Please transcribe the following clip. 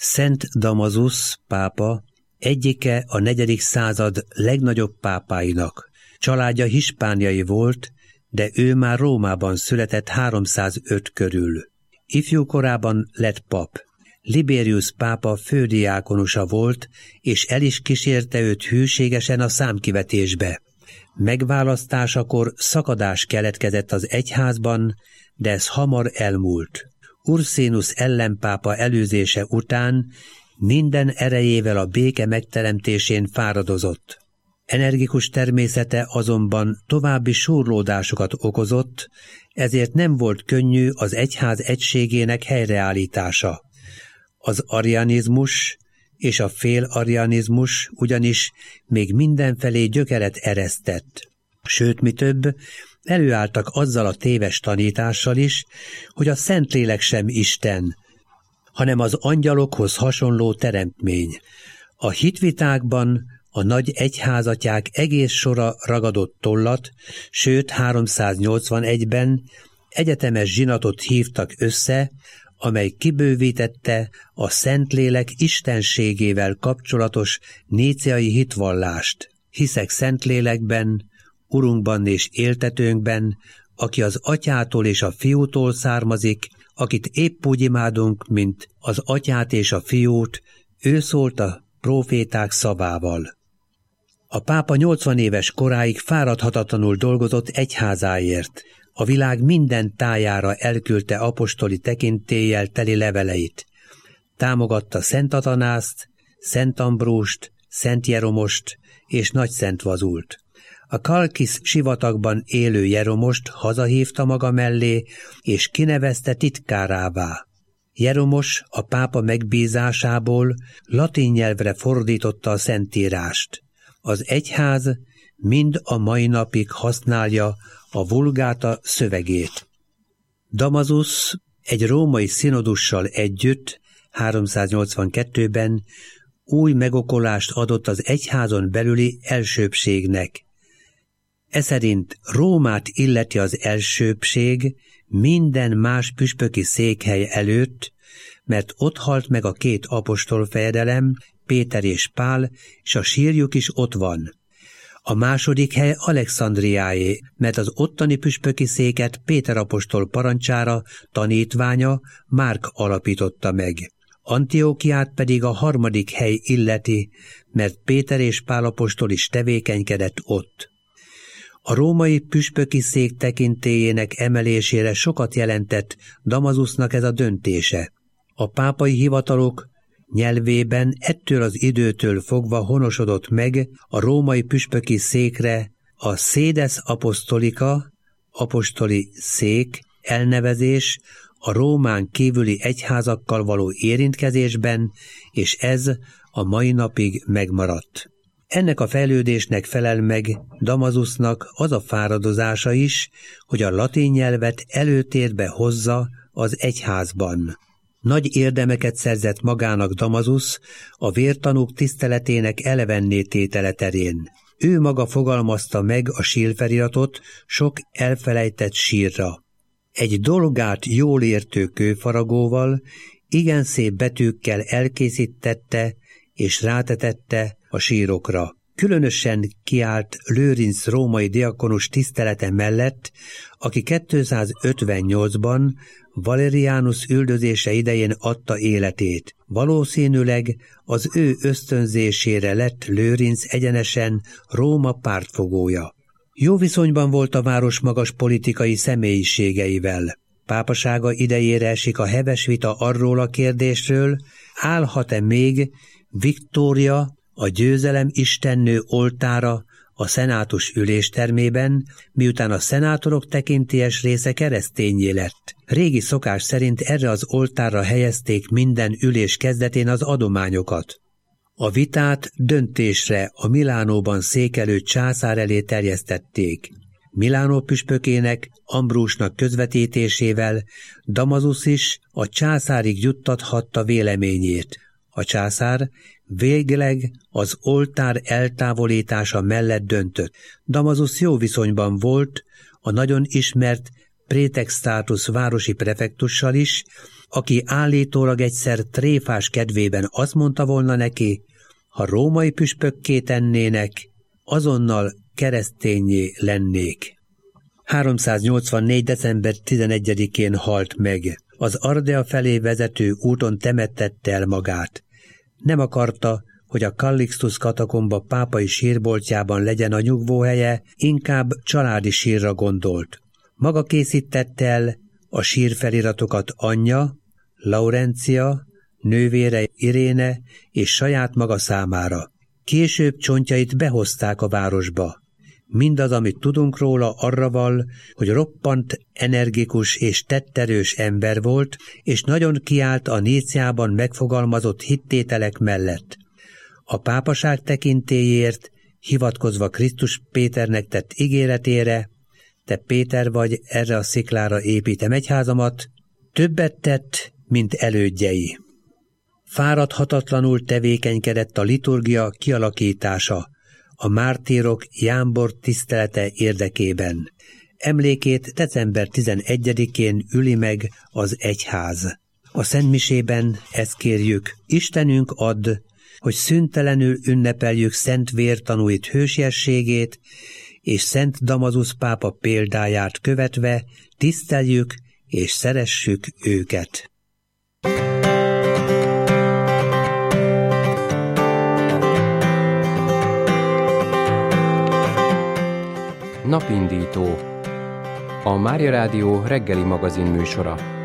Szent Damasus pápa egyike a 4. század legnagyobb pápáinak. Családja hispániai volt, de ő már Rómában született 305 körül. Ifjú korában lett pap. Liberius pápa fődiákonusa volt, és el is kísérte őt hűségesen a számkivetésbe. Megválasztásakor szakadás keletkezett az egyházban, de ez hamar elmúlt. Ursinus ellenpápa előzése után minden erejével a béke megteremtésén fáradozott. Energikus természete azonban további súrlódásokat okozott, ezért nem volt könnyű az egyház egységének helyreállítása. Az arianizmus és a félarianizmus ugyanis még mindenfelé gyökeret eresztett. Sőt, mi több, előálltak azzal a téves tanítással is, hogy a Szentlélek sem Isten, hanem az angyalokhoz hasonló teremtmény. A hitvitákban a nagy egyházatyák egész sora ragadott tollat, sőt 381-ben egyetemes zsinatot hívtak össze, amely kibővítette a Szentlélek istenségével kapcsolatos níceai hitvallást. Hiszek Szentlélekben, Urunkban és éltetőnkben, aki az Atyától és a Fiútól származik, akit épp úgy imádunk, mint az Atyát és a Fiút, ő szólt a próféták szavával. A pápa 80 éves koráig fáradhatatlanul dolgozott egyházáért. A világ minden tájára elküldte apostoli tekintéllyel teli leveleit. Támogatta Szent Atanászt, Szent Ambrust, Szent Jeromost és Nagy Szent Vazult. A Kalkis sivatagban élő Jeromost hazahívta maga mellé, és kinevezte titkárává. Jeromos a pápa megbízásából latin nyelvre fordította a Szentírást. Az egyház mind a mai napig használja a Vulgáta szövegét. Damasus egy római szinodussal együtt 382-ben új megokolást adott az egyházon belüli elsőbbségnek. Eszerint Rómát illeti az elsőbbség minden más püspöki székhely előtt, mert ott halt meg a 2 apostolfejedelem, Péter és Pál, és a sírjuk is ott van. A második hely Alexandriáé, mert az ottani püspöki széket Péter apostol parancsára tanítványa Márk alapította meg. Antiokiát pedig a 3. hely illeti, mert Péter és Pál apostol is tevékenykedett ott. A római püspöki szék tekintélyének emelésére sokat jelentett Damasusnak ez a döntése. A pápai hivatalok nyelvében ettől az időtől fogva honosodott meg a római püspöki székre a sedes apostolica, apostoli szék elnevezés a Rómán kívüli egyházakkal való érintkezésben, és ez a mai napig megmaradt. Ennek a fejlődésnek felel meg Damasusnak az a fáradozása is, hogy a latin nyelvet előtérbe hozza az egyházban. Nagy érdemeket szerzett magának Damasus a vértanúk tiszteletének elevenné tétele terén. Ő maga fogalmazta meg a sírfeliratot sok elfelejtett sírra. Egy dolgát jól értő kőfaragóval, igen szép betűkkel elkészítette és rátetette a sírokra. Különösen kiállt Lőrinc római diakonus tisztelete mellett, aki 258-ban Valerianus üldözése idején adta életét. Valószínűleg az ő ösztönzésére lett Lőrinc egyenesen Róma pártfogója. Jó viszonyban volt a város magas politikai személyiségeivel. Pápasága idejére esik a heves vita arról a kérdésről, állhat-e még Viktória, a győzelem istennő oltára a szenátus üléstermében, miután a szenátorok tekintélyes része kereszténnyé lett. Régi szokás szerint erre az oltárra helyezték minden ülés kezdetén az adományokat. A vitát döntésre a Milánóban székelő császár elé terjesztették. Milánó püspökének, Ambrusnak közvetítésével Damasus is a császárig juttathatta véleményét. A császár végleg az oltár eltávolítása mellett döntött. Damasus jó viszonyban volt a nagyon ismert Praetextatus városi prefektussal is, aki állítólag egyszer tréfás kedvében azt mondta volna neki, ha római püspökké tennének, azonnal keresztényé lennék. 384. december 11-én halt meg. Az Ardea felé vezető úton temettette el magát. Nem akarta, hogy a Callixtus katakomba pápai sírboltjában legyen a nyugvóhelye, inkább családi sírra gondolt. Maga készítette el a sírfeliratokat anyja, Laurencia, nővére Iréne és saját maga számára. Később csontjait behozták a városba. Mindaz, amit tudunk róla, arra val, hogy roppant energikus és tetterős ember volt, és nagyon kiállt a Níciában megfogalmazott hittételek mellett. A pápaság tekintélyért, hivatkozva Krisztus Péternek tett ígéretére, te Péter vagy, erre a sziklára építem egyházamat, többet tett, mint elődjei. Fáradhatatlanul tevékenykedett a liturgia kialakítása, a mártírok jámbor tisztelete érdekében. Emlékét december 11-én üli meg az egyház. A szentmisében ezt kérjük, Istenünk add, hogy szüntelenül ünnepeljük szent vértanúit hősiességét, és Szent Damazusz pápa példáját követve tiszteljük és szeressük őket. Napindító. A Mária Rádió reggeli magazin műsora.